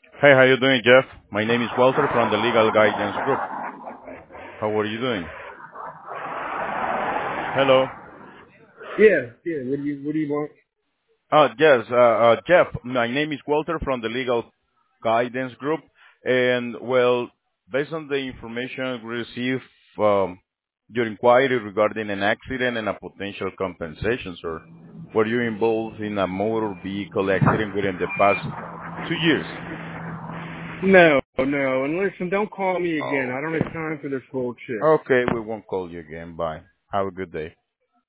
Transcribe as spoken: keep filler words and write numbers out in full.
Hey, how you doing, Jeff? My name is Walter from the Legal Guidance Group. How are you doing? Hello. Yeah, yeah. What do you What do you want? Uh, yes, uh, uh, Jeff. My name is Walter from the Legal Guidance Group, and well, based on the information we received, um, your inquiry regarding an accident and a potential compensation, sir. Were you involved in a motor vehicle accident within the past two years? No, no. And listen, don't call me again. Oh, I don't okay. have time for this bullshit. Okay, we won't call you again. Bye. Have a good day.